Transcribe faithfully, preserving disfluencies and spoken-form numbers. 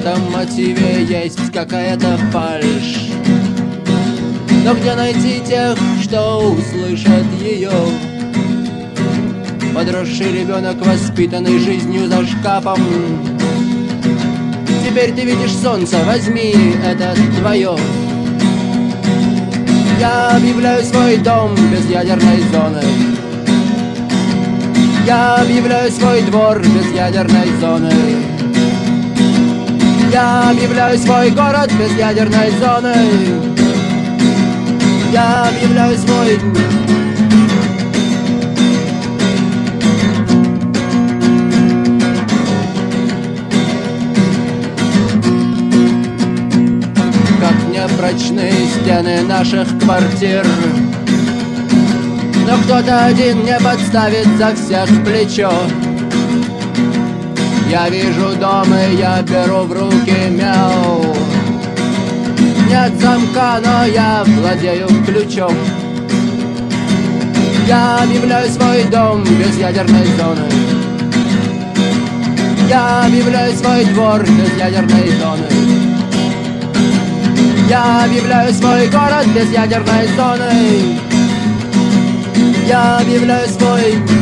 этом мотиве есть какая-то фальшь. Но где найти тех, что услышат ее? Подросший ребенок, воспитанный жизнью за шкафом. Теперь ты видишь солнце, возьми, это твое. Я объявляю свой дом без ядерной зоны. Я объявляю свой двор без ядерной зоны. Я объявляю свой город без ядерной зоны. Я объявляю свой... Прочные стены наших квартир, но кто-то один не подставит за всех плечо. Я вижу дом, и я беру в руки мяу. Нет замка, но я владею ключом. Я объявляю свой дом без ядерной зоны. Я объявляю свой двор без ядерной зоны. Я объявляю свой город без ядерной зоны. Я объявляю свой